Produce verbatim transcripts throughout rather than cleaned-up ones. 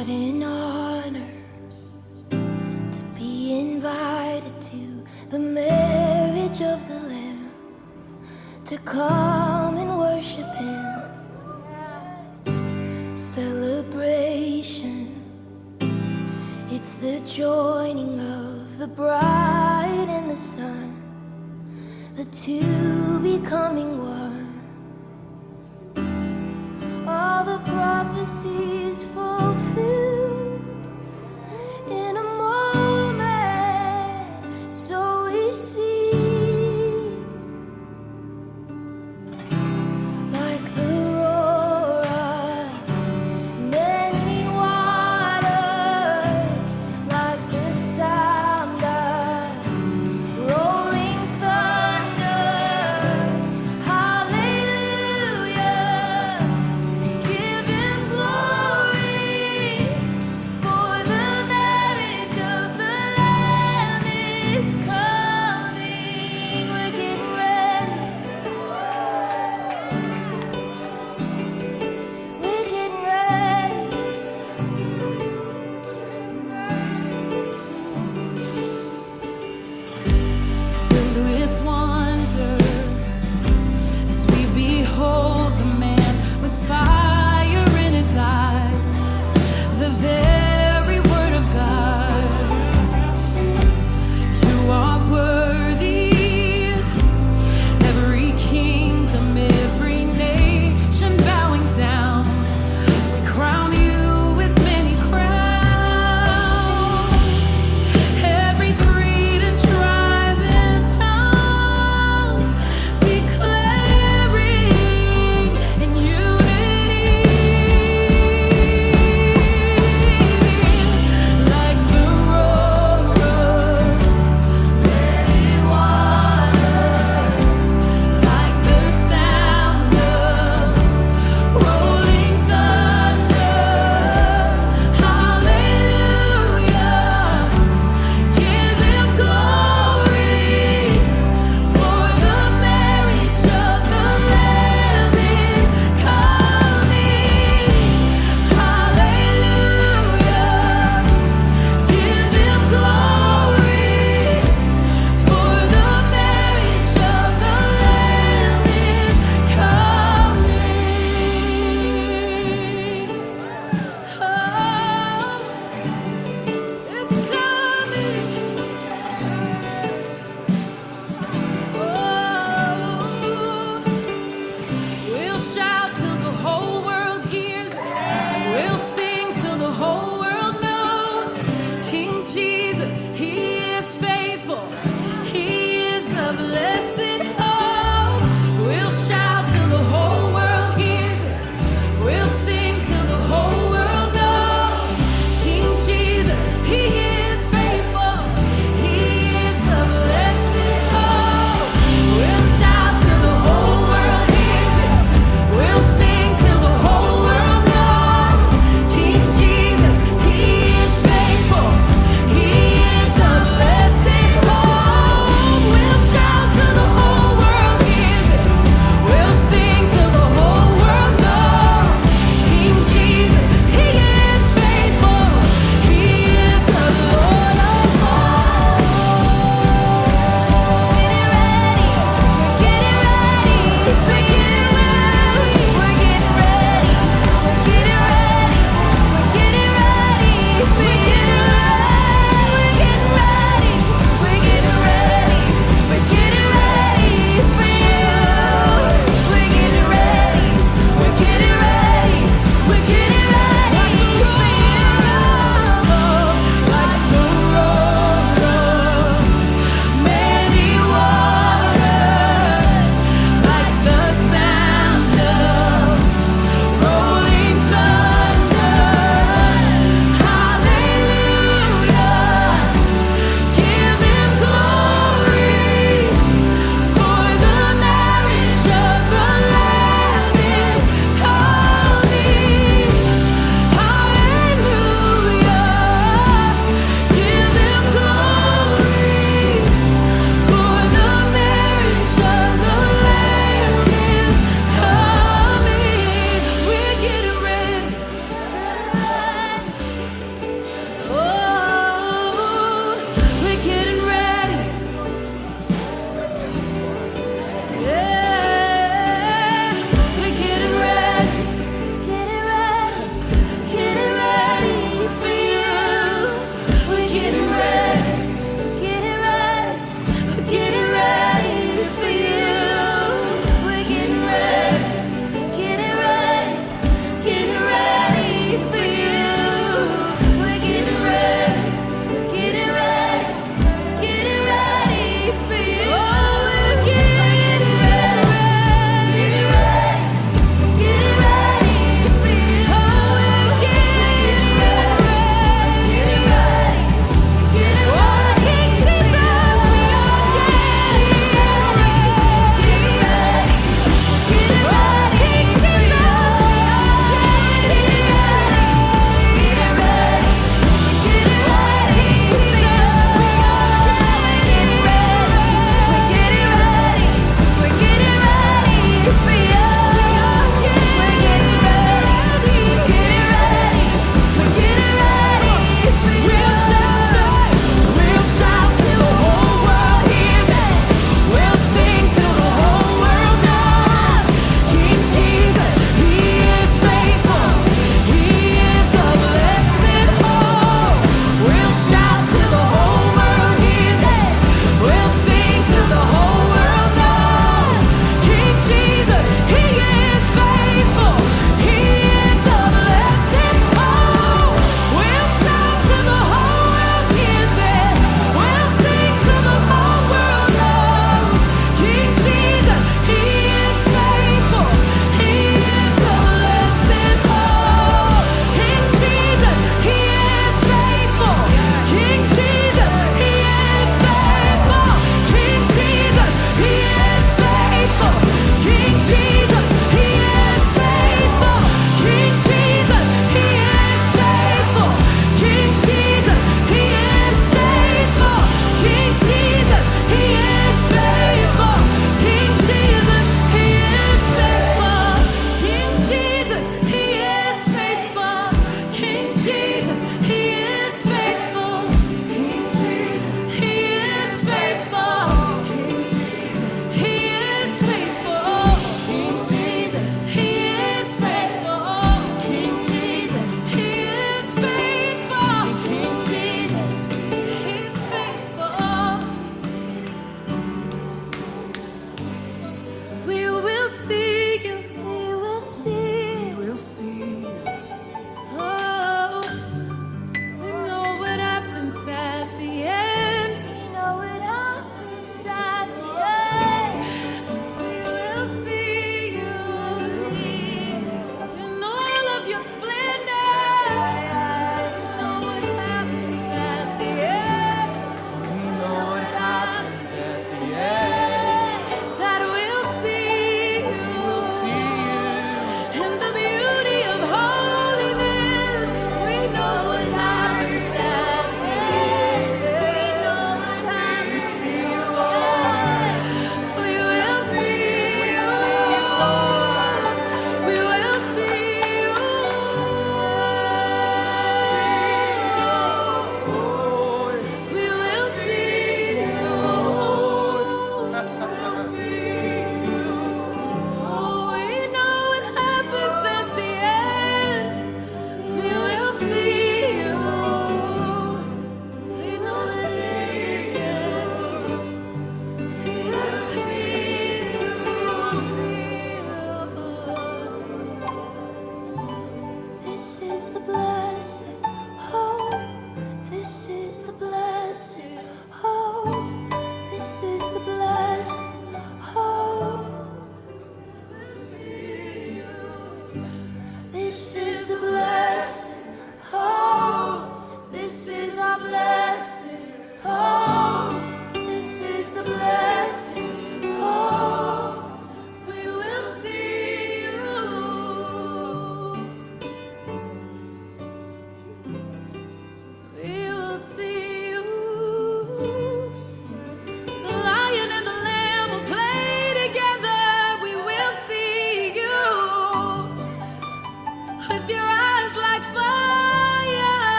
What an honor to be invited to the marriage of the Lamb, to come and worship Him. Celebration, it's the joining of the bride and the Son, the two becoming one. All the prophecies fulfilled in a moment, so we see, like the roar of many waters, like the sound of rolling thunder. Hallelujah, give Him glory.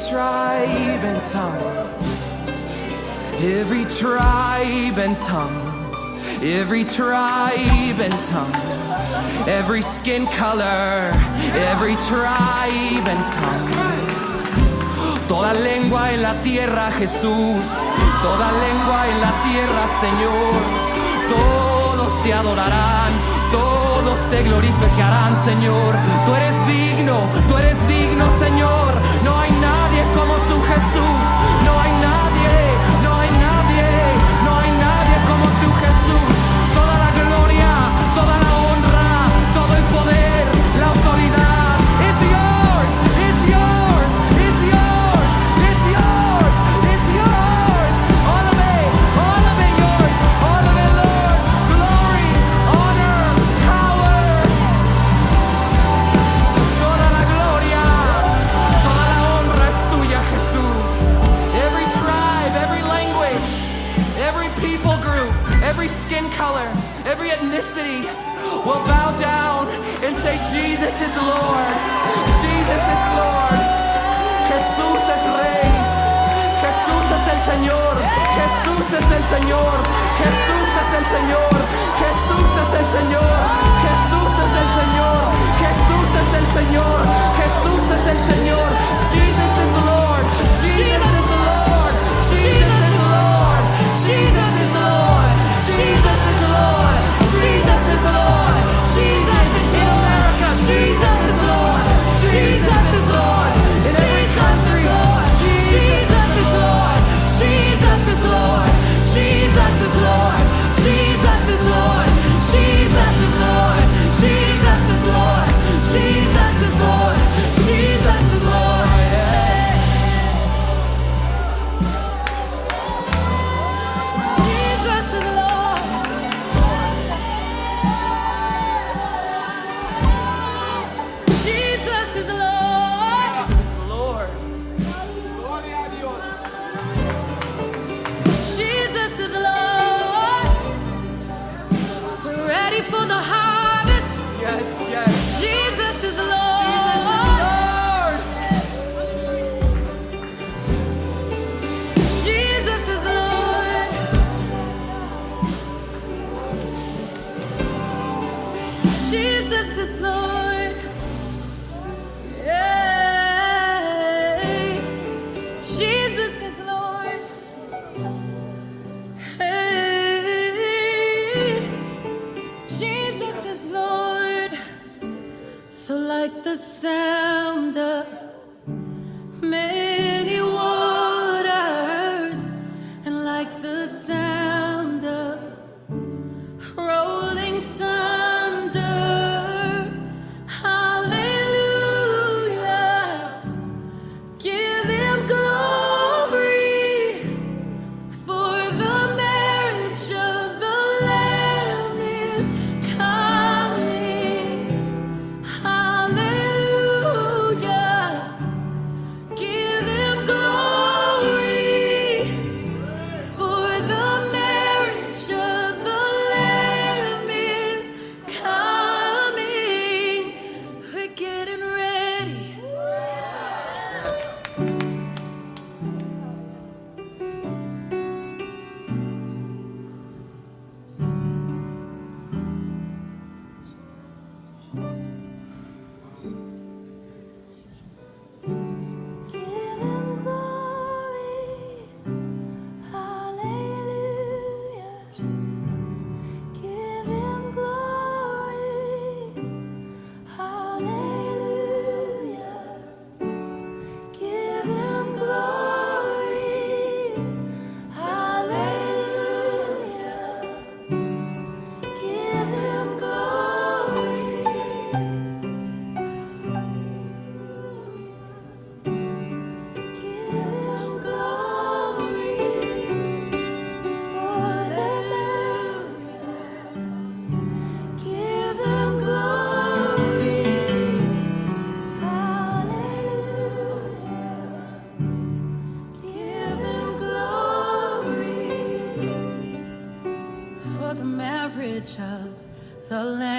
tribe and tongue, every tribe and tongue, every tribe and tongue, every skin color, every tribe and tongue. Toda lengua en la tierra, Jesús, toda lengua en la tierra, Señor. Todos te adorarán, todos te glorificarán, Señor. Tú eres digno, tú eres digno, Señor. No hay nadie como tú, Jesús. No hay nadie, no hay nadie, no hay nadie como tú, Jesús. Toda la gloria, toda la honra, todo el poder, la autoridad. It's yours, it's yours, it's yours, it's yours, it's yours. All of it, all of it yours, all of it, Lord. Glory, honor, power. Toda la gloria, toda la honra es tuya, Jesús. Every tribe, every language, every people group, every skin color, every ethnicity will bow down and say, Jesus is Lord. Jesus is Lord. Jesús es Rey. Jesús es el Señor. Jesús es el Señor. Jesús es el Señor. Jesús es el Señor. Jesús es el Señor. Jesús es el Señor. Jesús es el Señor. Jesus is Lord. Jesus is Lord. Jesus is Lord. Jesus is Lord. Jesus is Lord. Jesus is Lord. Jesus is in America. Jesus is Lord. Jesus is Lord. In every country. Jesus is Lord. Jesus is Lord. Jesus is Lord. Jesus is Lord. Jesus is Lord. Jesus is Lord. Jesus is Lord. Jesus is Lord. Jesus is Lord. Jesus is Lord. Lord. Jesus is Lord. We're ready for the harvest. Yes, yes. Jesus is Lord. Jesus is Lord. Jesus is Lord. Jesus is Lord. Hey. Jesus is Lord. Hey. Jesus is Lord. So like the sound of many waters, and like the sound of rolling thunder, hallelujah, give him glory, for the marriage of the Lamb is coming, hallelujah, give him glory, for the marriage of the Lamb is coming. We're getting ready. Give him glory, hallelujah. Give him glory, hallelujah. Give him glory, hallelujah. Give him glory. Give him glory, hallelujah. Give him glory, hallelujah. Give him glory, for the marriage of the Lamb